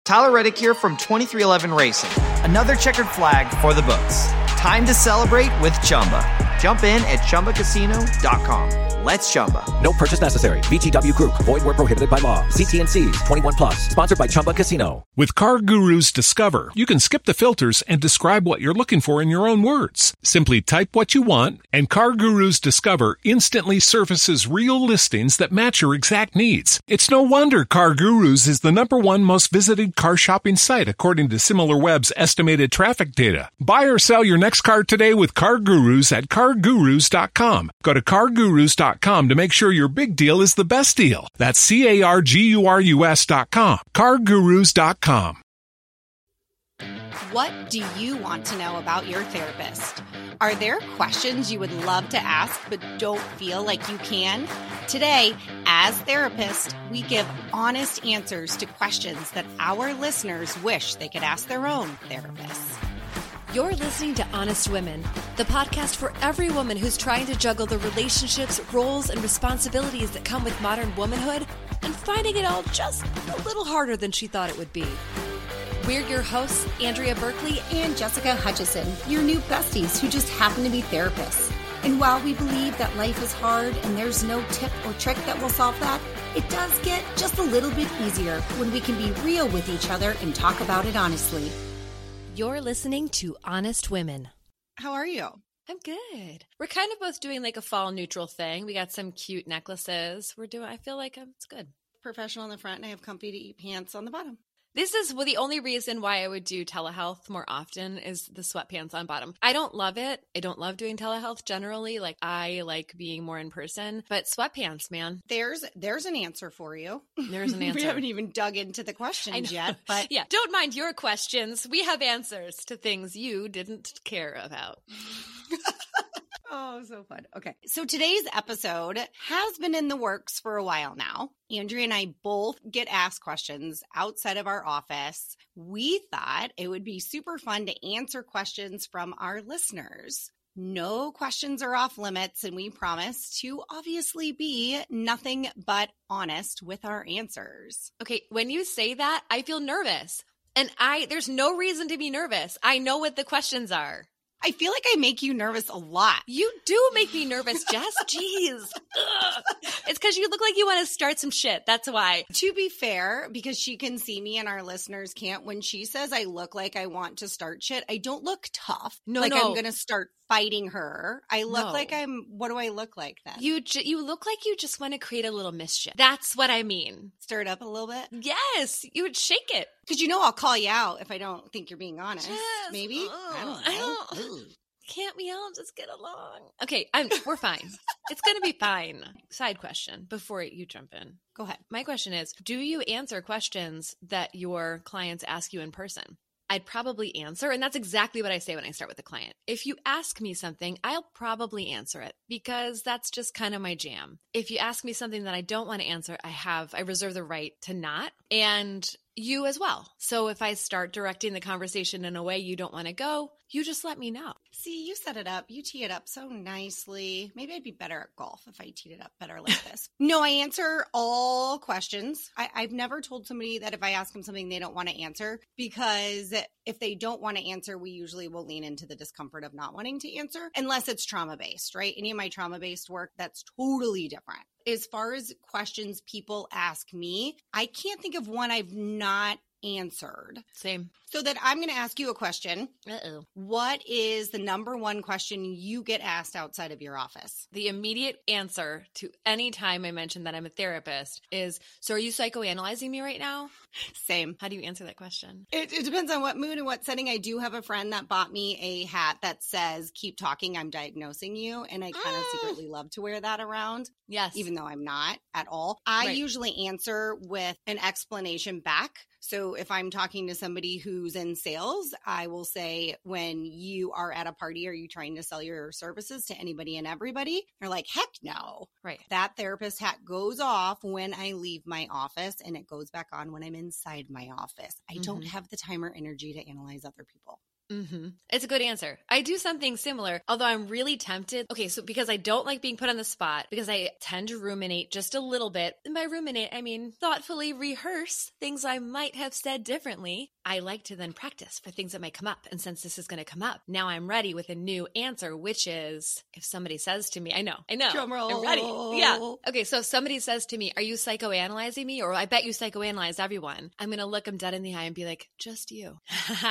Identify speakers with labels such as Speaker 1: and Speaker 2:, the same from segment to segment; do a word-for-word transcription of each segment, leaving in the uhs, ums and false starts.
Speaker 1: Tyler Reddick here from twenty-three eleven Racing. Another checkered flag for the books. Time to celebrate with Chumba. Jump in at Chumba Casino dot com. Let's Chumba.
Speaker 2: No purchase necessary. V G W Group. Void where prohibited by law. See T and C's. twenty-one plus. Sponsored by Chumba Casino.
Speaker 3: With Car Gurus Discover, you can skip the filters and describe what you're looking for in your own words. Simply type what you want, and Car Gurus Discover instantly surfaces real listings that match your exact needs. It's no wonder Car Gurus is the number one most visited car shopping site according to SimilarWeb's estimated traffic data. Buy or sell your next car today with Car Gurus at car gurus dot com. Go to car gurus dot com to make sure your big deal is the best deal. That's C A R G U R U S dot com. car gurus dot com.
Speaker 4: What do you want to know about your therapist? Are there questions you would love to ask but don't feel like you can? Today, as therapists, we give honest answers to questions that our listeners wish they could ask their own therapists.
Speaker 5: You're listening to Honest Women, the podcast for every woman who's trying to juggle the relationships, roles, and responsibilities that come with modern womanhood and finding it all just a little harder than she thought it would be. We're your hosts, Andrea Berkeley
Speaker 4: and Jessica Hutchison, your new besties who just happen to be therapists. And while we believe that life is hard and there's no tip or trick that will solve that, it does get just a little bit easier when we can be real with each other and talk about it honestly.
Speaker 5: You're listening to Honest Women.
Speaker 4: How are you?
Speaker 5: I'm good. We're kind of both doing like a fall neutral thing. We got some cute necklaces. We're doing, I feel like um, it's good.
Speaker 4: Professional in the front and I have comfy to eat pants on the bottom.
Speaker 5: This is well, the only reason why I would do telehealth more often is the sweatpants on bottom. I don't love it. I don't love doing telehealth generally. Like I like being more in person, but sweatpants, man.
Speaker 4: There's there's an answer for you.
Speaker 5: There's an answer.
Speaker 4: We haven't even dug into the questions yet, but
Speaker 5: yeah, don't mind your questions. We have answers to things you didn't care about.
Speaker 4: Oh, so fun. Okay. So today's episode has been in the works for a while now. Andrea and I both get asked questions outside of our office. We thought it would be super fun to answer questions from our listeners. No questions are off limits, and we promise to obviously be nothing but honest with our answers.
Speaker 5: Okay, when you say that, I feel nervous. And I there's no reason to be nervous. I know what the questions are.
Speaker 4: I feel like I make you nervous a lot.
Speaker 5: You do make me nervous, Jess. Jeez. Ugh. It's because you look like you want to start some shit. That's why.
Speaker 4: To be fair, because she can see me and our listeners can't, when she says I look like I want to start shit, I don't look tough.
Speaker 5: No,
Speaker 4: like
Speaker 5: no.
Speaker 4: I'm going to start fighting her. I look
Speaker 5: No.
Speaker 4: like I'm, what do I look like then?
Speaker 5: You ju- you look like you just want to create a little mischief. That's what I mean.
Speaker 4: Stir it up a little bit?
Speaker 5: Yes. You would shake it.
Speaker 4: Because you know I'll call you out if I don't think you're being honest.
Speaker 5: Yes.
Speaker 4: Maybe?
Speaker 5: Oh,
Speaker 4: I don't
Speaker 5: I
Speaker 4: know.
Speaker 5: don't- Can't we all just get along? Okay, I'm, we're fine. It's going to be fine. Side question before you jump in.
Speaker 4: Go ahead.
Speaker 5: My question is, do you answer questions that your clients ask you in person? I'd probably answer, and that's exactly what I say when I start with a client. If you ask me something, I'll probably answer it because that's just kind of my jam. If you ask me something that I don't want to answer, I have, I reserve the right to not, and you as well. So if I start directing the conversation in a way you don't want to go, you just let me know.
Speaker 4: See, you set it up. You tee it up so nicely. Maybe I'd be better at golf if I teed it up better like this. No, I answer all questions. I, I've never told somebody that if I ask them something they don't want to answer, because if they don't want to answer, we usually will lean into the discomfort of not wanting to answer, unless it's trauma-based, right? Any of my trauma-based work, that's totally different. As far as questions people ask me, I can't think of one I've not answered.
Speaker 5: Same.
Speaker 4: So that I'm going to ask you a question.
Speaker 5: Uh-oh.
Speaker 4: What is the number one question you get asked outside of your office?
Speaker 5: The immediate answer to any time I mention that I'm a therapist is, so are you psychoanalyzing me right now?
Speaker 4: Same.
Speaker 5: How do you answer that question?
Speaker 4: It, it depends on what mood and what setting. I do have a friend that bought me a hat that says, keep talking, I'm diagnosing you. And I kind of
Speaker 5: Ah.
Speaker 4: secretly love to wear that around,
Speaker 5: Yes.
Speaker 4: even though I'm not at all. I
Speaker 5: Right.
Speaker 4: usually answer with an explanation back. So if I'm talking to somebody who's in sales, I will say, when you are at a party, are you trying to sell your services to anybody and everybody? They're like, heck no.
Speaker 5: Right.
Speaker 4: That therapist hat goes off when I leave my office, and it goes back on when I'm inside my office. I don't
Speaker 5: Mhm.
Speaker 4: have the time or energy to analyze other people.
Speaker 5: Mm-hmm. It's a good answer. I do something similar, although I'm really tempted. Okay, so because I don't like being put on the spot, because I tend to ruminate just a little bit. And by ruminate, I mean thoughtfully rehearse things I might have said differently. I like to then practice for things that might come up. And since this is going to come up, now I'm ready with a new answer, which is if somebody says to me, I know, I know,
Speaker 4: Drum roll.
Speaker 5: I'm ready. Yeah. Okay, so if somebody says to me, are you psychoanalyzing me? Or I bet you psychoanalyze everyone. I'm going to look them dead in the eye and be like, just you.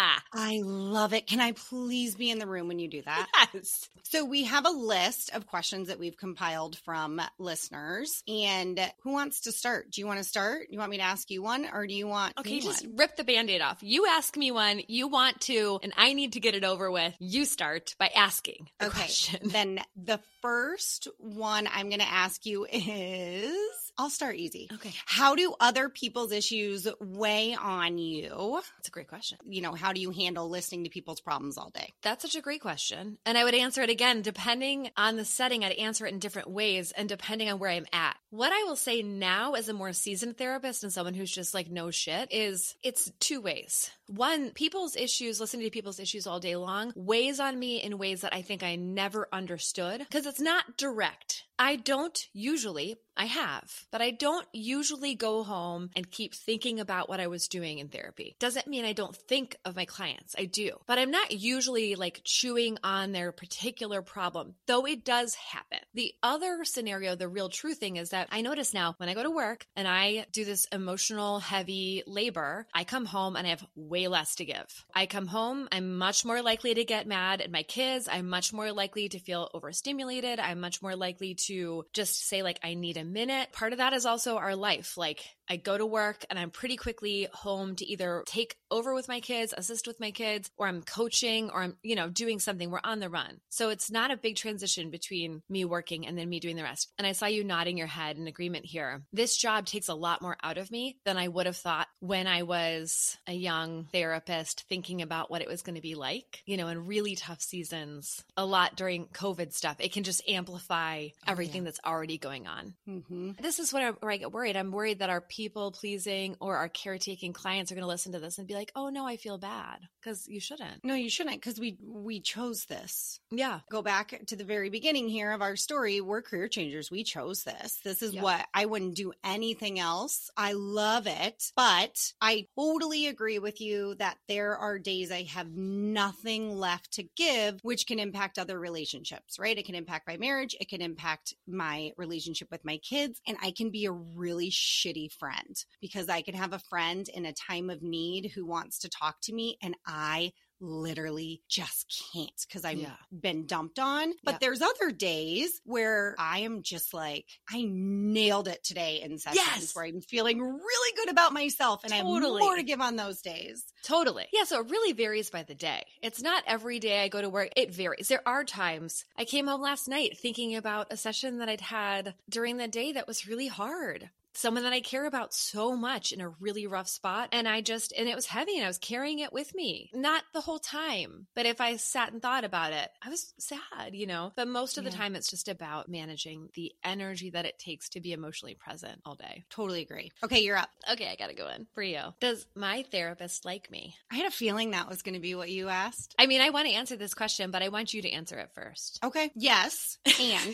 Speaker 4: I love it. Can I please be in the room when you do that?
Speaker 5: Yes.
Speaker 4: So we have a list of questions that we've compiled from listeners. And who wants to start? Do you want to start? You want me to ask you one, or do you want
Speaker 5: Okay,
Speaker 4: me
Speaker 5: just
Speaker 4: one?
Speaker 5: rip the Band-Aid off. You ask me one, you want to, and I need to get it over with. You start by asking the
Speaker 4: Okay.
Speaker 5: question.
Speaker 4: Then the first one I'm going to ask you is, I'll start easy.
Speaker 5: Okay.
Speaker 4: How do other people's issues weigh on you?
Speaker 5: That's a great question.
Speaker 4: You know, how do you handle listening to people's problems all day?
Speaker 5: That's such a great question. And I would answer it again, depending on the setting, I'd answer it in different ways and depending on where I'm at. What I will say now as a more seasoned therapist and someone who's just like, no shit, is it's two ways. One, people's issues, listening to people's issues all day long weighs on me in ways that I think I never understood because it's not direct. I don't usually, I have, but I don't usually go home and keep thinking about what I was doing in therapy. Doesn't mean I don't think of my clients. I do, but I'm not usually like chewing on their particular problem, though it does happen. The other scenario, the real true thing is that I notice now when I go to work and I do this emotional heavy labor, I come home and I have way less to give. I come home, I'm much more likely to get mad at my kids. I'm much more likely to feel overstimulated. I'm much more likely to to just say like, I need a minute. Part of that is also our life. Like I go to work and I'm pretty quickly home to either take over with my kids, assist with my kids, or I'm coaching or I'm, you know, doing something. We're on the run. So it's not a big transition between me working and then me doing the rest. And I saw you nodding your head in agreement here. This job takes a lot more out of me than I would have thought when I was a young therapist thinking about what it was going to be like, you know, in really tough seasons, a lot during COVID stuff. It can just amplify everything that's already going on.
Speaker 4: Mm-hmm.
Speaker 5: This is what I, where I get worried. I'm worried that our people pleasing or our caretaking clients are going to listen to this and be like, oh no, I feel bad, because you shouldn't.
Speaker 4: No, you shouldn't, because we we chose this.
Speaker 5: Yeah.
Speaker 4: Go back to the very beginning here of our story. We're career changers. We chose this. This is
Speaker 5: Yep.
Speaker 4: what I wouldn't do anything else. I love it. But I totally agree with you that there are days I have nothing left to give, which can impact other relationships, right? It can impact my marriage. It can impact my relationship with my kids. And I can be a really shitty friend because I can have a friend in a time of need who wants to talk to me and I literally just can't because I've
Speaker 5: Yeah.
Speaker 4: been dumped on. But
Speaker 5: Yeah.
Speaker 4: there's other days where I am just like, I nailed it today in sessions
Speaker 5: Yes.
Speaker 4: where I'm feeling really good about myself and
Speaker 5: Totally.
Speaker 4: I have more to give on those days.
Speaker 5: Totally. Yeah, so it really varies by the day. It's not every day I go to work. It varies. There are times. I came home last night thinking about a session that I'd had during the day that was really hard. Someone that I care about so much in a really rough spot. And I just, and it was heavy and I was carrying it with me. Not the whole time, but if I sat and thought about it, I was sad, you know, but most of the
Speaker 4: Yeah.
Speaker 5: time it's just about managing the energy that it takes to be emotionally present all day.
Speaker 4: Totally agree. Okay, you're up.
Speaker 5: Okay, I gotta go in for you. Does my therapist like me?
Speaker 4: I had a feeling that was going to be what you asked.
Speaker 5: I mean, I want to answer this question, but I want you to answer it first.
Speaker 4: Okay. Yes. And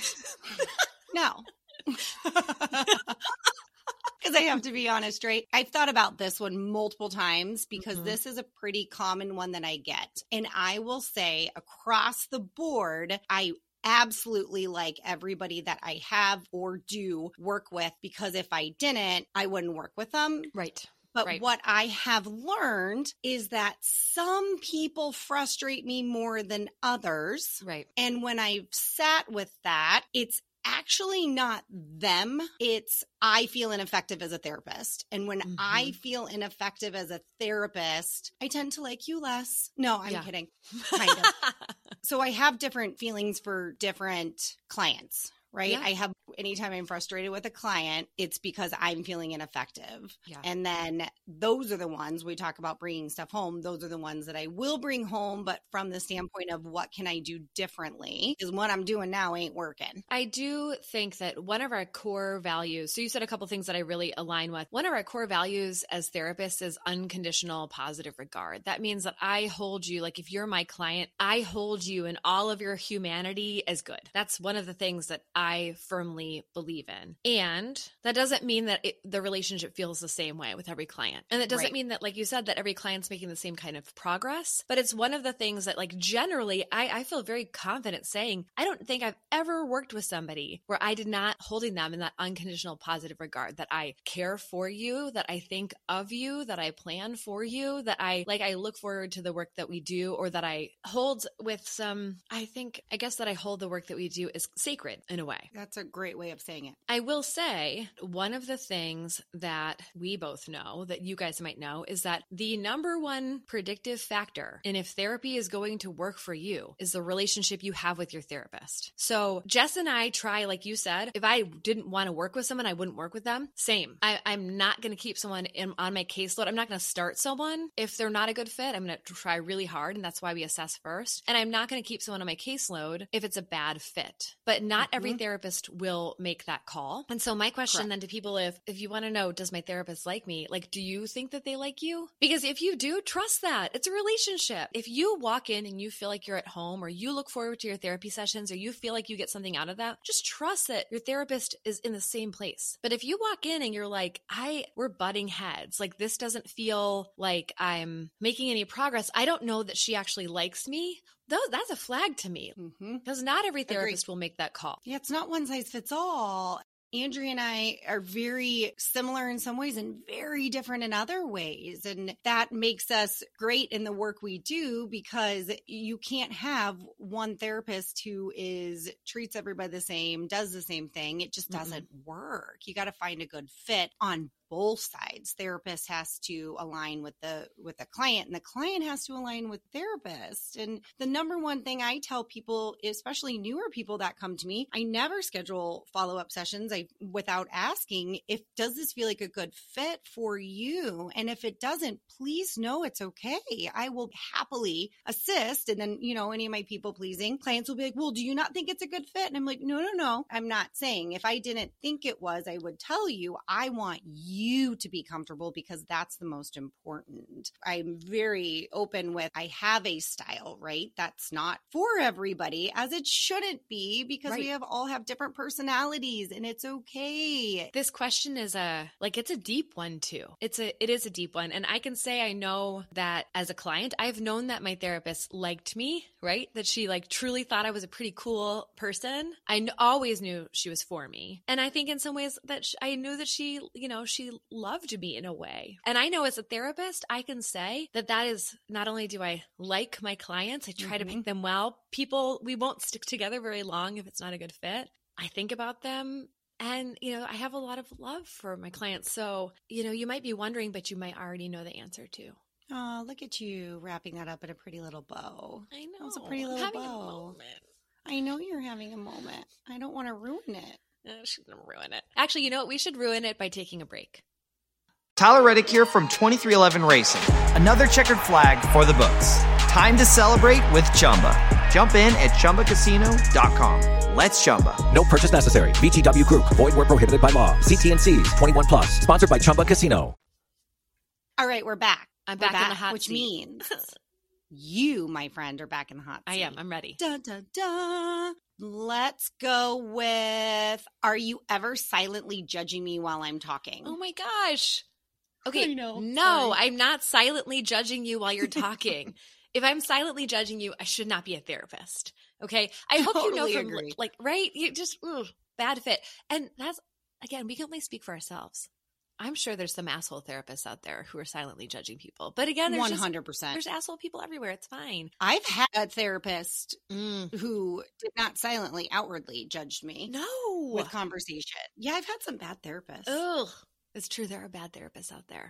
Speaker 4: no. Because I have to be honest, right? I've thought about this one multiple times because
Speaker 5: Mhm.
Speaker 4: this is a pretty common one that I get. And I will say across the board, I absolutely like everybody that I have or do work with, because if I didn't, I wouldn't work with them.
Speaker 5: Right.
Speaker 4: But
Speaker 5: Right.
Speaker 4: what I have learned is that some people frustrate me more than others.
Speaker 5: Right.
Speaker 4: And when I've sat with that, it's actually not them. It's I feel ineffective as a therapist. And when
Speaker 5: Mhm.
Speaker 4: I feel ineffective as a therapist, I tend to like you less. No, I'm
Speaker 5: Yeah.
Speaker 4: kidding. Kind of. So I have different feelings for different clients. right?
Speaker 5: Yeah.
Speaker 4: I have, anytime I'm frustrated with a client, it's because I'm feeling ineffective.
Speaker 5: Yeah.
Speaker 4: And then those are the ones we talk about bringing stuff home. Those are the ones that I will bring home, but from the standpoint of what can I do differently? Because what I'm doing now ain't working.
Speaker 5: I do think that one of our core values, so you said a couple things that I really align with. One of our core values as therapists is unconditional positive regard. That means that I hold you, like if you're my client, I hold you in all of your humanity as good. That's one of the things that I firmly believe in. And that doesn't mean that it, the relationship feels the same way with every client. And it doesn't
Speaker 4: Right.
Speaker 5: mean that, like you said, that every client's making the same kind of progress, but it's one of the things that, like, generally I, I feel very confident saying, I don't think I've ever worked with somebody where I did not holding them in that unconditional positive regard, that I care for you, that I think of you, that I plan for you, that I like, I look forward to the work that we do, or that I hold with some, I think, I guess that I hold the work that we do as sacred in a way.
Speaker 4: That's a great way of saying it.
Speaker 5: I will say one of the things that we both know, that you guys might know, is that the number one predictive factor in if therapy is going to work for you is the relationship you have with your therapist. So Jess and I try, like you said, if I didn't want to work with someone, I wouldn't work with them. Same. I, I'm not going to keep someone in, on my caseload. I'm not going to start someone if they're not a good fit. I'm going to try really hard, and that's why we assess first. And I'm not going to keep someone on my caseload if it's a bad fit. But not
Speaker 4: Mm-hmm.
Speaker 5: every therapist will make that call. And so my question
Speaker 4: Correct.
Speaker 5: then to people, if if you want to know, does my therapist like me? Like, do you think that they like you? Because if you do, trust that. It's a relationship. If you walk in and you feel like you're at home, or you look forward to your therapy sessions, or you feel like you get something out of that, just trust that your therapist is in the same place. But if you walk in and you're like, I, we're butting heads, like this doesn't feel like I'm making any progress, I don't know that she actually likes me, though, that's a flag to me.
Speaker 4: Mm-hmm.
Speaker 5: Because not every
Speaker 4: Agreed.
Speaker 5: therapist will make that call.
Speaker 4: Yeah, it's not one size fits all. Andrea and I are very similar in some ways and very different in other ways. And that makes us great in the work we do, because you can't have one therapist who is treats everybody the same, does the same thing. It just doesn't mm-hmm. work. You got to find a good fit on both sides. Therapist has to align with the with the client, and the client has to align with therapist. And the number one thing I tell people, especially newer people that come to me, I never schedule follow-up sessions I without asking if does this feel like a good fit for you? And if it doesn't, please know it's okay. I will happily assist. And then, you know, any of my people pleasing clients will be like, well, do you not think it's a good fit? And I'm like, no, no, no. I'm not saying if I didn't think it was, I would tell you. I want you you to be comfortable, because that's the most important. I'm very open with, I have a style, right? That's not for everybody, as it shouldn't be, because
Speaker 5: right.
Speaker 4: we have all have different personalities, and it's okay.
Speaker 5: This question is a, like, it's a deep one too. It's a, it is a deep one. And I can say, I know that as a client, I've known that my therapist liked me, right? That she like truly thought I was a pretty cool person. I kn- always knew she was for me. And I think in some ways that sh- I knew that she, you know, she loved me in a way. And I know as a therapist, I can say that that is, not only do I like my clients, I try mm-hmm. to pick them well. People, we won't stick together very long if it's not a good fit. I think about them, and, you know, I have a lot of love for my clients. So, you know, you might be wondering, but you might already know the answer too.
Speaker 4: Oh, look at you wrapping that up in a pretty little bow.
Speaker 5: I know.
Speaker 4: That was a pretty little
Speaker 5: having
Speaker 4: bow.
Speaker 5: A moment.
Speaker 4: I know you're having a moment. I don't want to ruin it.
Speaker 5: I shouldn't ruin it. Actually, you know what? We should ruin it by taking a break.
Speaker 1: Tyler Reddick here from twenty-three eleven Racing. Another checkered flag for the books. Time to celebrate with Chumba. Jump in at Chumba Casino dot com. Let's Chumba.
Speaker 2: No purchase necessary. V G W Group. Void where prohibited by law. See T N Cs. twenty-one plus. Sponsored by Chumba Casino.
Speaker 4: All right, we're back.
Speaker 5: I'm
Speaker 4: we're
Speaker 5: back, in the hot
Speaker 4: which
Speaker 5: seat.
Speaker 4: means you, my friend, are back in the hot seat.
Speaker 5: I am. I'm ready.
Speaker 4: Dun, dun, dun. Let's go with, are you ever silently judging me while I'm talking?
Speaker 5: Oh my gosh. Okay,
Speaker 4: I know.
Speaker 5: no,
Speaker 4: Sorry.
Speaker 5: I'm not silently judging you while you're talking. If I'm silently judging you, I should not be a therapist. Okay, I hope
Speaker 4: Totally
Speaker 5: you know from
Speaker 4: agree.
Speaker 5: like right, you just ugh, bad fit, and that's again, we can only speak for ourselves. I'm sure there's some asshole therapists out there who are silently judging people, but again, there's
Speaker 4: one
Speaker 5: just,
Speaker 4: hundred percent.
Speaker 5: there's asshole people everywhere. It's fine.
Speaker 4: I've had a therapist
Speaker 5: Mm.
Speaker 4: who did not silently, outwardly judge me
Speaker 5: No,
Speaker 4: with conversation. Yeah, I've had some bad therapists.
Speaker 5: ugh, it's true. There are bad therapists out there.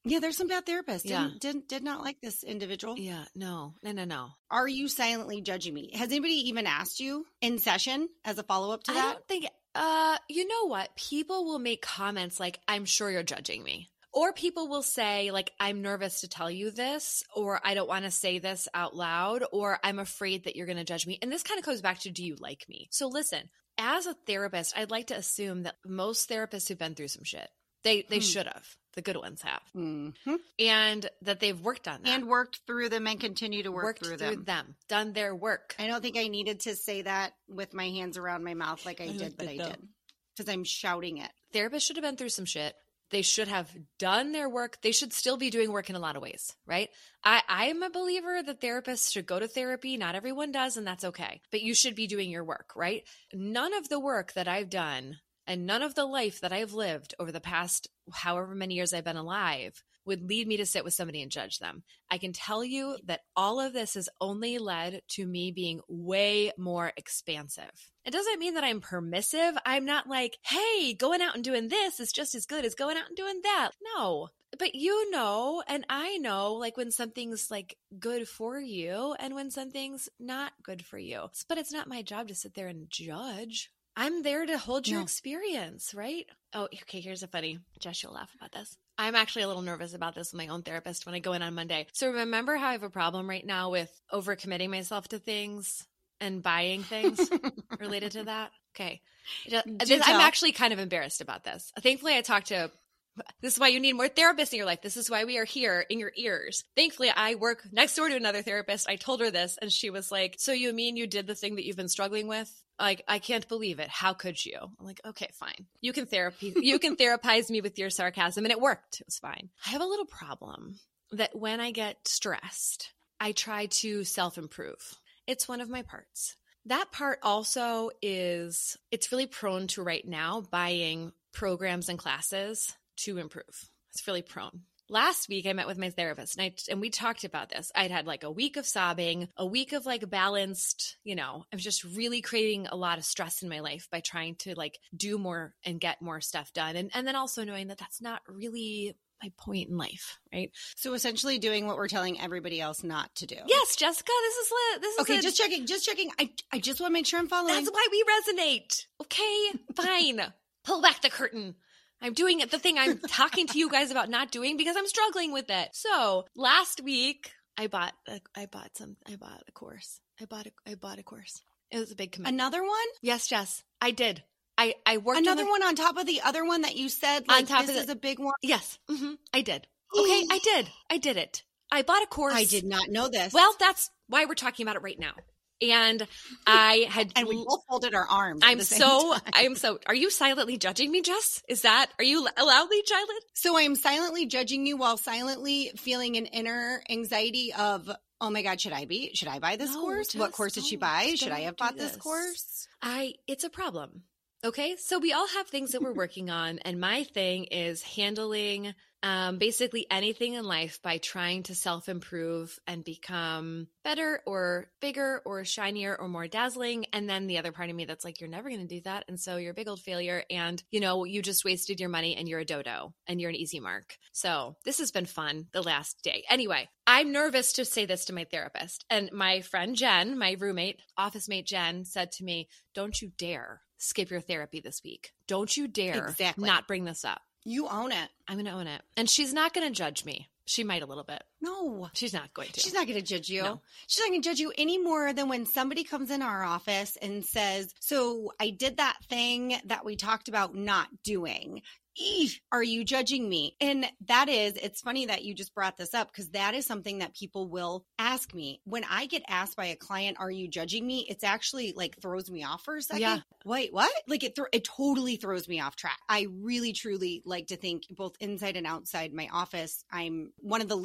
Speaker 4: Yeah, there's some bad therapists.
Speaker 5: Yeah.
Speaker 4: Didn't, didn't, did not like this individual.
Speaker 5: Yeah, no, no, no, no.
Speaker 4: Are you silently judging me? Has anybody even asked you in session as a follow-up to
Speaker 5: I
Speaker 4: that?
Speaker 5: don't think, uh, you know what? People will make comments like, I'm sure you're judging me. Or people will say like, I'm nervous to tell you this, or I don't want to say this out loud, or I'm afraid that you're going to judge me. And this kind of goes back to, do you like me? So listen, as a therapist, I'd like to assume that most therapists who've been through some shit, they, they hmm. should have. The good ones have.
Speaker 4: Mm-hmm.
Speaker 5: And that they've worked on that.
Speaker 4: And worked through them and continue to work
Speaker 5: worked
Speaker 4: through,
Speaker 5: through
Speaker 4: them.
Speaker 5: them. Done their work.
Speaker 4: I don't think I needed to say that with my hands around my mouth like I, I did, but I did. Because I'm shouting it.
Speaker 5: Therapists should have been through some shit. They should have done their work. They should still be doing work in a lot of ways, right? I, I'm a believer that therapists should go to therapy. Not everyone does, and that's okay. But you should be doing your work, right? None of the work that I've done and none of the life that I've lived over the past however many years I've been alive would lead me to sit with somebody and judge them. I can tell you that all of this has only led to me being way more expansive. It doesn't mean that I'm permissive. I'm not like, hey, going out and doing this is just as good as going out and doing that. No. But you know, and I know, like when something's like good for you and when something's not good for you. But it's not my job to sit there and judge. I'm there to hold your no. experience, right? Oh, okay, here's a funny, Jess, you'll laugh about this. I'm actually a little nervous about this with my own therapist when I go in on Monday. So remember how I have a problem right now with overcommitting myself to things and buying things related to that? Okay. This, I'm actually kind of embarrassed about this. Thankfully, I talked to This is why you need more therapists in your life. This is why we are here in your ears. Thankfully, I work next door to another therapist. I told her this and she was like, so you mean you did the thing that you've been struggling with? Like, I can't believe it. How could you? I'm like, okay, fine. You can therapy. You can therapize me with your sarcasm. And it worked. It was fine. I have a little problem that when I get stressed, I try to self-improve. It's one of my parts. That part also is, it's really prone to right now buying programs and classes to improve. It's really prone. Last week, I met with my therapist and, I, and we talked about this. I'd had like a week of sobbing, a week of like balanced, you know, I was just really creating a lot of stress in my life by trying to like do more and get more stuff done. And, and then also knowing that that's not really my point in life, right?
Speaker 4: So essentially doing what we're telling everybody else not to do.
Speaker 5: Yes, Jessica, this is this is
Speaker 4: okay.
Speaker 5: A,
Speaker 4: just checking, just checking. I I just want to make sure I'm following.
Speaker 5: That's why we resonate. Okay, fine. Pull back the curtain. I'm doing it, the thing I'm talking to you guys about not doing because I'm struggling with it. So last week, I bought a, I bought some. I bought a course. I bought a I bought a course. It was a big commitment.
Speaker 4: Another one?
Speaker 5: Yes, Jess, I did. I, I worked
Speaker 4: another
Speaker 5: on
Speaker 4: one on top of the other one that you said. Like,
Speaker 5: on top
Speaker 4: this
Speaker 5: of
Speaker 4: is a big one.
Speaker 5: Yes, mm-hmm, I did. Okay, I did. I did it. I bought a course.
Speaker 4: I did not know this.
Speaker 5: Well, that's why we're talking about it right now. And I had,
Speaker 4: and we both folded our arms.
Speaker 5: I'm so, I'm so, are you silently judging me, Jess? Is that, are you loudly judging?
Speaker 4: So I'm silently judging you while silently feeling an inner anxiety of, oh my God, should I be, should I buy this
Speaker 5: no,
Speaker 4: course?
Speaker 5: Jess,
Speaker 4: What course did she buy? Should I have bought
Speaker 5: this.
Speaker 4: this course?
Speaker 5: I, it's a problem. Okay. So we all have things that we're working on. And my thing is handling um, basically anything in life by trying to self-improve and become better or bigger or shinier or more dazzling. And then the other part of me that's like, you're never going to do that. And so you're a big old failure. And, you know, you just wasted your money and you're a dodo and you're an easy mark. So this has been fun the last day. Anyway, I'm nervous to say this to my therapist. And my friend Jen, my roommate, office mate Jen, said to me, don't you dare skip your therapy this week. Don't you dare
Speaker 4: exactly.
Speaker 5: not bring this up.
Speaker 4: You own it.
Speaker 5: I'm going to own it. And she's not going to judge me. She might a little bit.
Speaker 4: No.
Speaker 5: She's not going to.
Speaker 4: She's not going to judge you.
Speaker 5: No.
Speaker 4: She's not going to judge you any more than when somebody comes in our office and says, so I did that thing that we talked about not doing. Eesh, are you judging me? And that is, it's funny that you just brought this up because that is something that people will ask me. When I get asked by a client, are you judging me? It's actually like throws me off for a second.
Speaker 5: Yeah.
Speaker 4: Wait, what? Like it, th- it totally throws me off track. I really, truly like to think both inside and outside my office, I'm one of the least judgmental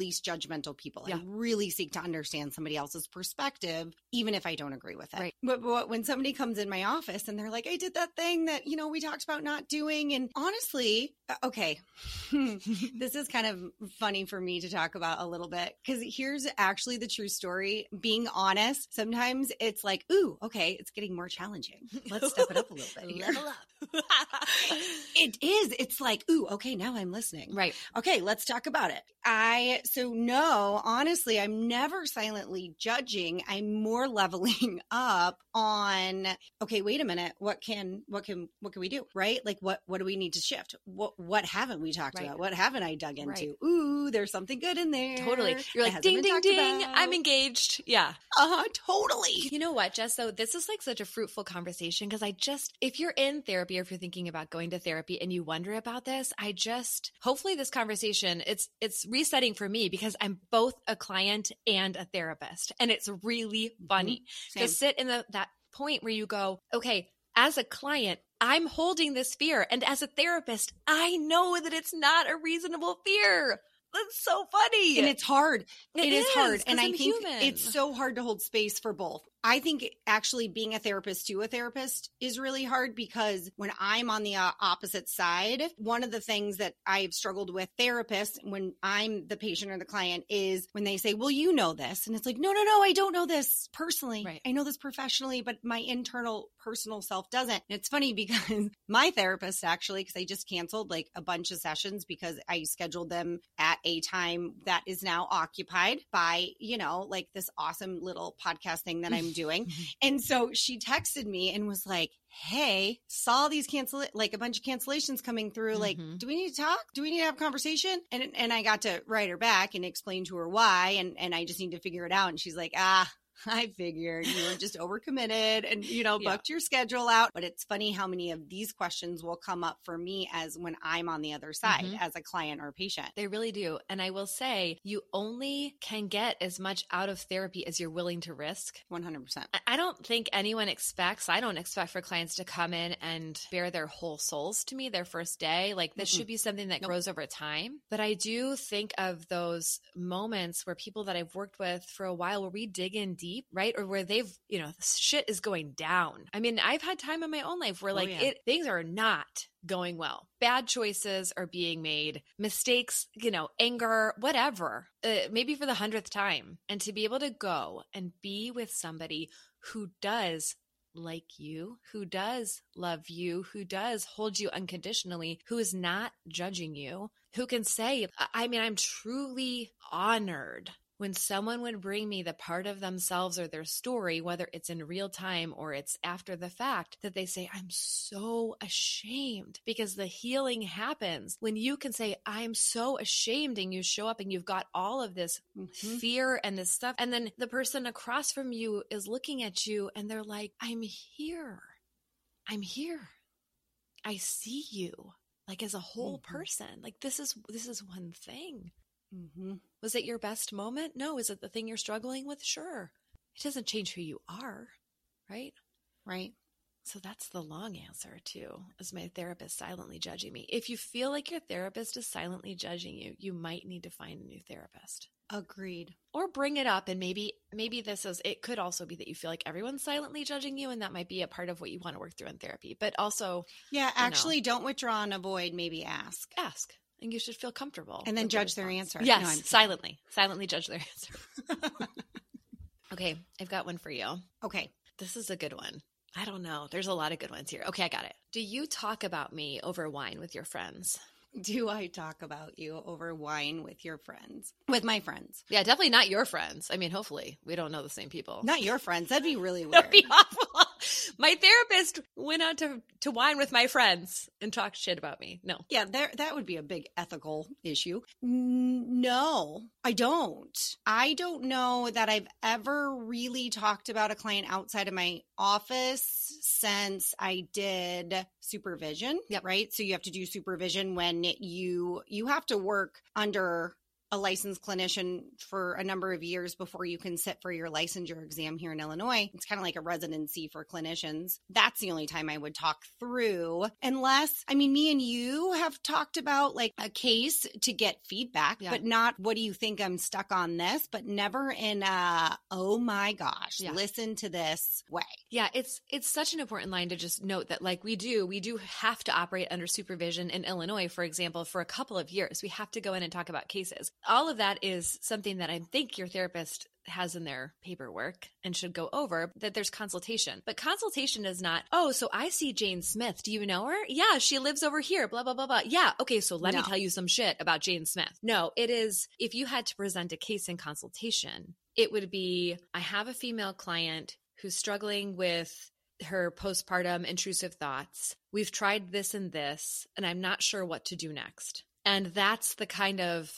Speaker 4: non-judgmental people.
Speaker 5: Yeah.
Speaker 4: I really seek to understand somebody else's perspective, even if I don't agree with it.
Speaker 5: Right.
Speaker 4: But, but when somebody comes in my office and they're like, I did that thing that, you know, we talked about not doing. And honestly, okay, this is kind of funny for me to talk about a little bit, because here's actually the true story. Being honest, sometimes it's like, ooh, okay, it's getting more challenging. Let's step it up a little bit. Here.
Speaker 5: Level up.
Speaker 4: It is. It's like, ooh, okay, now I'm listening.
Speaker 5: Right.
Speaker 4: Okay, let's talk about it. I, so no, honestly, I'm never silently judging. I'm more leveling up on, okay, wait a minute. What can, what can, what can we do? Right? Like what, what do we need to shift? What, what haven't we talked
Speaker 5: Right.
Speaker 4: about? What haven't I dug into?
Speaker 5: Right.
Speaker 4: Ooh, there's something good in there.
Speaker 5: Totally. You're
Speaker 4: that
Speaker 5: like,
Speaker 4: hasn't
Speaker 5: ding,
Speaker 4: been
Speaker 5: ding,
Speaker 4: talked
Speaker 5: ding.
Speaker 4: about.
Speaker 5: I'm engaged. Yeah.
Speaker 4: Uh-huh, totally.
Speaker 5: You know what, Jess, though, this is like such a fruitful conversation, because I just, if you're in therapy or if you're thinking about going to therapy and you wonder about this, I just, hopefully this conversation, it's, it's resetting for me, because I'm both a client and a therapist. And it's really funny
Speaker 4: Same.
Speaker 5: to sit in the, that point where you go, okay, as a client, I'm holding this fear. And as a therapist, I know that it's not a reasonable fear. That's so funny.
Speaker 4: And it's hard.
Speaker 5: It
Speaker 4: it is,
Speaker 5: is,
Speaker 4: hard.
Speaker 5: 'cause
Speaker 4: And I
Speaker 5: I'm
Speaker 4: think
Speaker 5: human.
Speaker 4: it's so hard to hold space for both. I think actually being a therapist to a therapist is really hard, because when I'm on the uh, opposite side, one of the things that I've struggled with therapists when I'm the patient or the client is when they say, well, you know this. And it's like, no, no, no, I don't know this personally.
Speaker 5: Right.
Speaker 4: I know this professionally, but my internal personal self doesn't. And it's funny because my therapist actually, because I just canceled like a bunch of sessions because I scheduled them at a time that is now occupied by, you know, like this awesome little podcast thing that I'm doing. And so she texted me and was like, hey, saw these cancel like a bunch of cancellations coming through. Like,
Speaker 5: Mhm.
Speaker 4: do we need to talk? Do we need to have a conversation? And and I got to write her back and explain to her why. And, and I just need to figure it out. And she's like, ah, I figured you were just overcommitted and, you know,
Speaker 5: Yeah.
Speaker 4: booked your schedule out. But it's funny how many of these questions will come up for me as when I'm on the other side
Speaker 5: Mhm.
Speaker 4: as a client or patient.
Speaker 5: They really do. And I will say, you only can get as much out of therapy as you're willing to risk.
Speaker 4: one hundred percent.
Speaker 5: I- I don't think anyone expects, I don't expect for clients to come in and bare their whole souls to me their first day. Like this
Speaker 4: Mm-mm.
Speaker 5: should be something that
Speaker 4: Nope.
Speaker 5: grows over time. But I do think of those moments where people that I've worked with for a while, where we dig in deep, right? Or where they've, you know, shit is going down. I mean, I've had time in my own life where
Speaker 4: Oh,
Speaker 5: like
Speaker 4: yeah.
Speaker 5: it, things are not going well. Bad choices are being made, mistakes, you know, anger, whatever, uh, maybe for the hundredth time. And to be able to go and be with somebody who does like you, who does love you, who does hold you unconditionally, who is not judging you, who can say, I I mean, I'm truly honored when someone would bring me the part of themselves or their story, whether it's in real time or it's after the fact, that they say, I'm so ashamed, because the healing happens when you can say, I'm so ashamed, and you show up and you've got all of this
Speaker 4: Mhm.
Speaker 5: fear and this stuff. And then the person across from you is looking at you and they're like, I'm here. I'm here. I see you, like as a whole
Speaker 4: Mhm.
Speaker 5: person. Like this is, this is one thing.
Speaker 4: Mm-hmm.
Speaker 5: Was it your best moment? No. Is it the thing you're struggling with? Sure. It doesn't change who you are, right?
Speaker 4: Right.
Speaker 5: So that's the long answer too, is my therapist silently judging me. If you feel like your therapist is silently judging you, you might need to find a new therapist.
Speaker 4: Agreed.
Speaker 5: Or bring it up, and maybe maybe this is, it could also be that you feel like everyone's silently judging you, and that might be a part of what you want to work through in therapy. But also
Speaker 4: Yeah,
Speaker 5: know.
Speaker 4: actually, don't withdraw and avoid, maybe ask.
Speaker 5: ask. And you should feel comfortable.
Speaker 4: And then
Speaker 5: with the
Speaker 4: judge their
Speaker 5: response.
Speaker 4: answer.
Speaker 5: Yes,
Speaker 4: No, I'm-
Speaker 5: silently. Silently judge their answer. Okay, I've got one for you.
Speaker 4: Okay.
Speaker 5: This is a good one. I don't know. There's a lot of good ones here. Okay, I got it. Do you talk about me over wine with your friends?
Speaker 4: Do I talk about you over wine with your friends? With my friends.
Speaker 5: Yeah, definitely not your friends. I mean, hopefully we don't know the same people.
Speaker 4: Not your friends. That'd be really weird.
Speaker 5: That'd be awful. My therapist went out to, to wine with my friends and talked shit about me. No.
Speaker 4: Yeah, there that would be a big ethical issue. N- No, I don't. I don't know that I've ever really talked about a client outside of my office since I did supervision.
Speaker 5: Yep.
Speaker 4: Right. So you have to do supervision when you you have to work under a licensed clinician for a number of years before you can sit for your licensure exam here in Illinois. It's kind of like a residency for clinicians. That's the only time I would talk through, unless, I mean, me and you have talked about like a case to get feedback,
Speaker 5: Yeah.
Speaker 4: but not, what do you think, I'm stuck on this, but never in a, oh my gosh,
Speaker 5: Yeah.
Speaker 4: listen to this way.
Speaker 5: Yeah, it's it's such an important line to just note that like we do, we do have to operate under supervision in Illinois, for example, for a couple of years. We have to go in and talk about cases. All of that is something that I think your therapist has in their paperwork and should go over, that there's consultation. But consultation is not, oh, so I see Jane Smith. Do you know her? Yeah, she lives over here, blah, blah, blah, blah. Yeah, okay, so let
Speaker 4: No.
Speaker 5: me tell you some shit about Jane Smith. No, it is, if you had to present a case in consultation, it would be, I have a female client who's struggling with her postpartum intrusive thoughts. We've tried this and this, and I'm not sure what to do next. And that's the kind of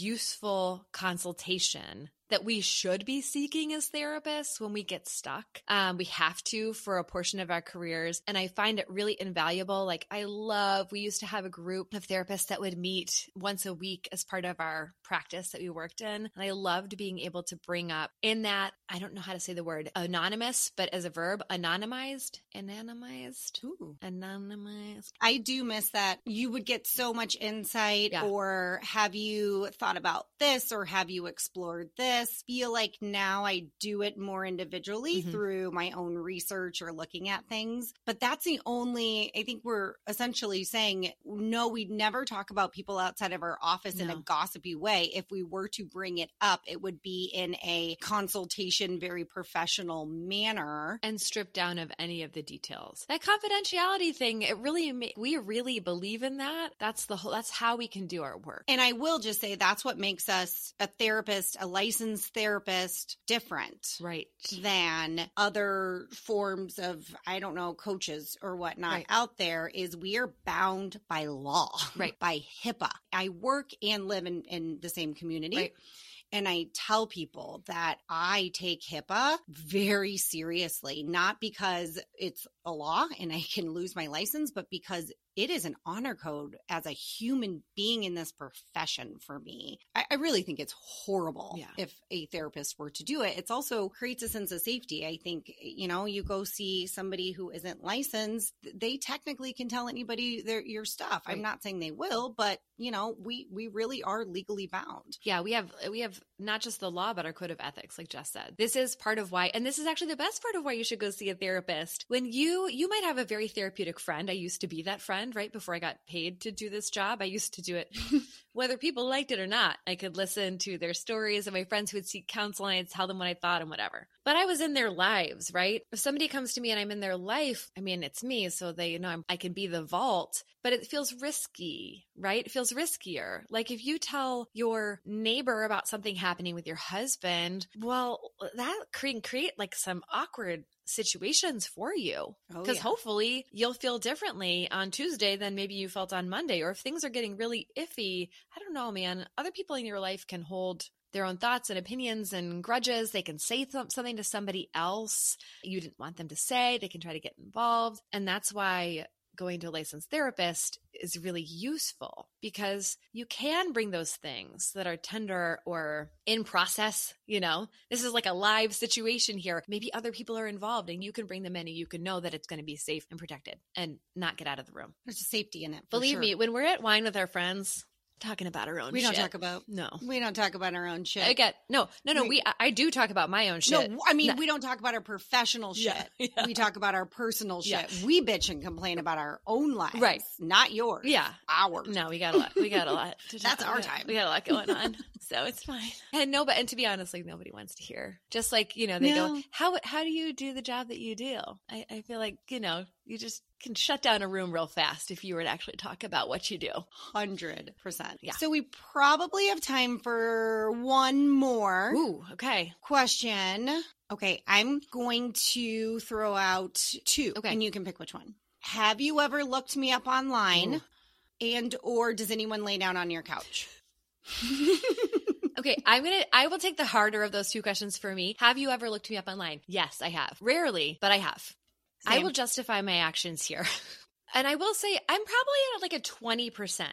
Speaker 5: useful consultation that we should be seeking as therapists when we get stuck. Um, we have to for a portion of our careers. And I find it really invaluable. Like I love, we used to have a group of therapists that would meet once a week as part of our practice that we worked in. And I loved being able to bring up in that, I don't know how to say the word anonymous, but as a verb, anonymized, anonymized,
Speaker 4: Ooh.
Speaker 5: anonymized.
Speaker 4: I do miss that. You would get so much insight,
Speaker 5: Yeah.
Speaker 4: or have you thought about this, or have you explored this? Feel like now I do it more individually
Speaker 5: Mhm.
Speaker 4: through my own research or looking at things. But that's the only, I think we're essentially saying, no, we'd never talk about people outside of our office in a
Speaker 5: No.
Speaker 4: gossipy way. If we were to bring it up, it would be in a consultation, very professional manner.
Speaker 5: And stripped down of any of the details. That confidentiality thing, it really, ma- we really believe in that. That's the whole, that's how we can do our work.
Speaker 4: And I will just say that's what makes us a therapist, a licensed therapist, different
Speaker 5: Right.
Speaker 4: than other forms of, I don't know, coaches or whatnot
Speaker 5: Right.
Speaker 4: out there, is we are bound by law,
Speaker 5: Right.
Speaker 4: by HIPAA. I work and live in, in the same community.
Speaker 5: Right.
Speaker 4: And I tell people that I take HIPAA very seriously, not because it's a law and I can lose my license, but because it is an honor code as a human being in this profession for me. I, I really think it's horrible
Speaker 5: Yeah.
Speaker 4: if a therapist were to do it. It's also creates a sense of safety. I think, you know, you go see somebody who isn't licensed, they technically can tell anybody their your stuff. I'm
Speaker 5: Right.
Speaker 4: not saying they will, but you know, we we really are legally bound.
Speaker 5: Yeah, we have we have not just the law, but our code of ethics, like Jess said. This is part of why, and this is actually the best part of why you should go see a therapist. When you you might have a very therapeutic friend. I used to be that friend, right? Before I got paid to do this job, I used to do it whether people liked it or not. I could listen to their stories of my friends who would seek counseling. I'd tell them what I thought and whatever. But I was in their lives, right? If somebody comes to me and I'm in their life, I mean, it's me, so they you know I'm, I can be the vault, but it feels risky, right? It feels riskier. Like if you tell your neighbor about something happening with your husband, well, that can create like some awkward situations for you,
Speaker 4: Oh,
Speaker 5: because
Speaker 4: yeah.
Speaker 5: hopefully you'll feel differently on Tuesday than maybe you felt on Monday. Or if things are getting really iffy, I don't know, man, other people in your life can hold their own thoughts and opinions and grudges. They can say th- something to somebody else you didn't want them to say. They can try to get involved. And that's why going to a licensed therapist is really useful, because you can bring those things that are tender or in process. You know, this is like a live situation here. Maybe other people are involved and you can bring them in and you can know that it's going to be safe and protected and not get out of the room.
Speaker 4: There's a safety in it. for
Speaker 5: Believe
Speaker 4: sure.
Speaker 5: me, when we're at wine with our friends, talking about our own
Speaker 4: we don't
Speaker 5: shit.
Speaker 4: talk about
Speaker 5: No.
Speaker 4: we don't talk about our own shit.
Speaker 5: I get, no, no, no,
Speaker 4: We-
Speaker 5: we, I, I do talk about my own shit.
Speaker 4: No, I mean,
Speaker 5: No.
Speaker 4: we don't talk about our professional shit.
Speaker 5: Yeah, yeah.
Speaker 4: We talk about our personal shit.
Speaker 5: Yeah.
Speaker 4: We bitch and complain about our own lives.
Speaker 5: Right.
Speaker 4: Not yours.
Speaker 5: Yeah.
Speaker 4: Ours.
Speaker 5: No, we got a lot. We got a lot. To
Speaker 4: That's
Speaker 5: talk
Speaker 4: our
Speaker 5: about.
Speaker 4: time.
Speaker 5: We got a lot going on, so it's fine. And no, but and to be honest, like nobody wants to hear. Just like you know, they
Speaker 4: No.
Speaker 5: go, "How how do you do the job that you do?" I, I feel like you know, you just can shut down a room real fast if you were to actually talk about what you do.
Speaker 4: Hundred percent.
Speaker 5: Yeah.
Speaker 4: So we probably have time for one more
Speaker 5: Ooh, okay.
Speaker 4: question. Okay, I'm going to throw out two,
Speaker 5: Okay.
Speaker 4: and you can pick which one. Have you ever looked me up online,
Speaker 5: Ooh.
Speaker 4: and or does anyone lay down on your couch?
Speaker 5: Okay, I'm gonna. I will take the harder of those two questions for me. Have you ever looked me up online? Yes, I have. Rarely, but I have. I
Speaker 4: Same.
Speaker 5: will justify my actions here. And I will say I'm probably at like a twenty percent.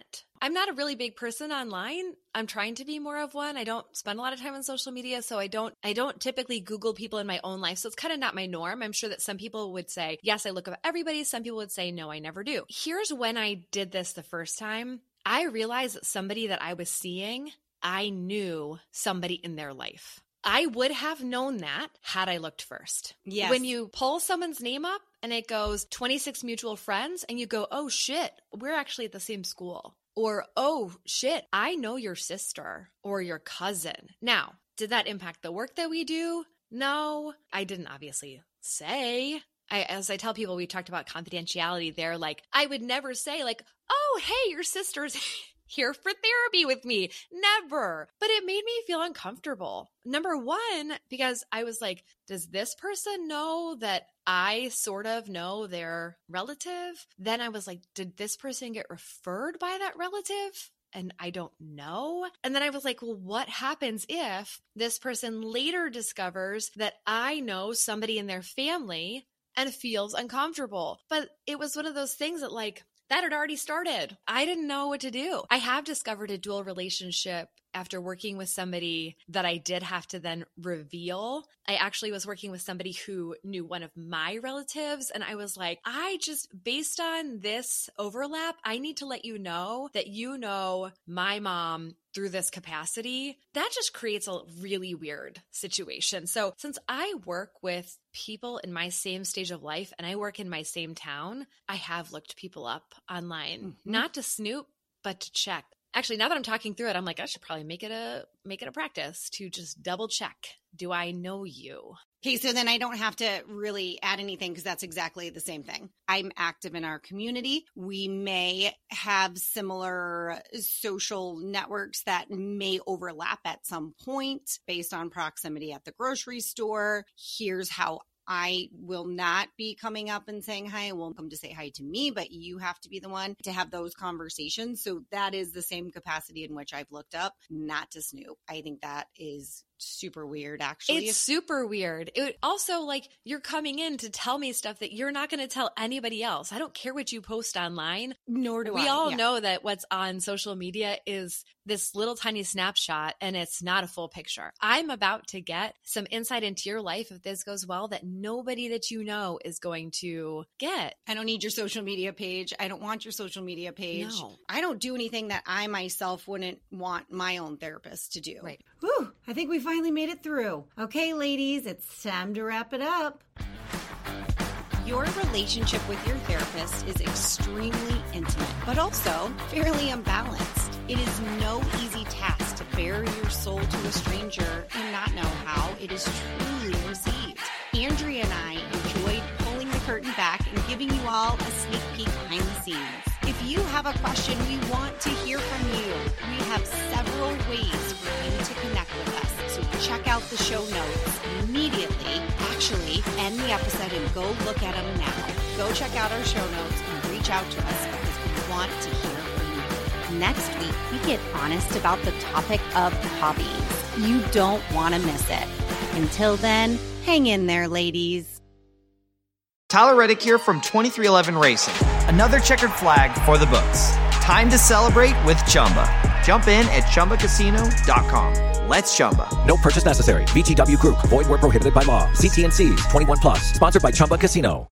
Speaker 5: I'm not a really big person online. I'm trying to be more of one. I don't spend a lot of time on social media, so I don't I don't typically Google people in my own life. So it's kind of not my norm. I'm sure that some people would say, yes, I look up everybody. Some people would say, no, I never do. Here's when I did this the first time. I realized that somebody that I was seeing, I knew somebody in their life. I would have known that had I looked first.
Speaker 4: Yes.
Speaker 5: When you pull someone's name up and it goes twenty-six mutual friends and you go, oh shit, we're actually at the same school. Or, oh shit, I know your sister or your cousin. Now, did that impact the work that we do? No, I didn't obviously say. I, as I tell people, we talked about confidentiality there. Like, I would never say like, oh, hey, your sister's here for therapy with me. Never. But it made me feel uncomfortable. Number one, because I was like, does this person know that I sort of know their relative? Then I was like, did this person get referred by that relative? And I don't know. And then I was like, well, what happens if this person later discovers that I know somebody in their family and feels uncomfortable? But it was one of those things that like, that had already started. I didn't know what to do. I have discovered a dual relationship after working with somebody that I did have to then reveal. I actually was working with somebody who knew one of my relatives. And I was like, I just, based on this overlap, I need to let you know that you know my mom through this capacity. That just creates a really weird situation. So since I work with people in my same stage of life and I work in my same town, I have looked people up online, mm-hmm. not to snoop, but to check. Actually, now that I'm talking through it, I'm like, I should probably make it a make it a practice to just double check. Do I know you?
Speaker 4: Okay, so then I don't have to really add anything because that's exactly the same thing. I'm active in our community. We may have similar social networks that may overlap at some point based on proximity at the grocery store. Here's how I will not be coming up and saying hi. I won't come to say hi to me, but you have to be the one to have those conversations. So that is the same capacity in which I've looked up, not to snoop. I think that is super weird, actually.
Speaker 5: It's super weird. It also, like, you're coming in to tell me stuff that you're not going to tell anybody else. I don't care what you post online.
Speaker 4: Nor do I.
Speaker 5: We all
Speaker 4: yeah.
Speaker 5: know that what's on social media is this little tiny snapshot and it's not a full picture. I'm about to get some insight into your life if this goes well that nobody that you know is going to get.
Speaker 4: I don't need your social media page. I don't want your social media page.
Speaker 5: No.
Speaker 4: I don't do anything that I myself wouldn't want my own therapist to do.
Speaker 5: Right.
Speaker 6: Whew, I think we finally made it through. Okay, ladies, it's time to wrap it up.
Speaker 4: Your relationship with your therapist is extremely intimate, but also fairly unbalanced. It is no easy task to bare your soul to a stranger and not know how it is truly received. Andrea and I enjoyed pulling the curtain back and giving you all a sneak peek behind the scenes. If you have a question, we want to hear from you. We have several ways for you to connect with us. So check out the show notes immediately. Actually, end the episode and go look at them now. Go check out our show notes and reach out to us because we want to hear from you. Next week, we get honest about the topic of hobbies. You don't want to miss it. Until then, hang in there, ladies.
Speaker 1: Tyler Reddick here from twenty-three eleven Racing. Another checkered flag for the books. Time to celebrate with Chumba. Jump in at Chumba Casino dot com. Let's Chumba.
Speaker 2: No purchase necessary. V G W Group. Void where prohibited by law. See T N Cs. twenty-one plus. Sponsored by Chumba Casino.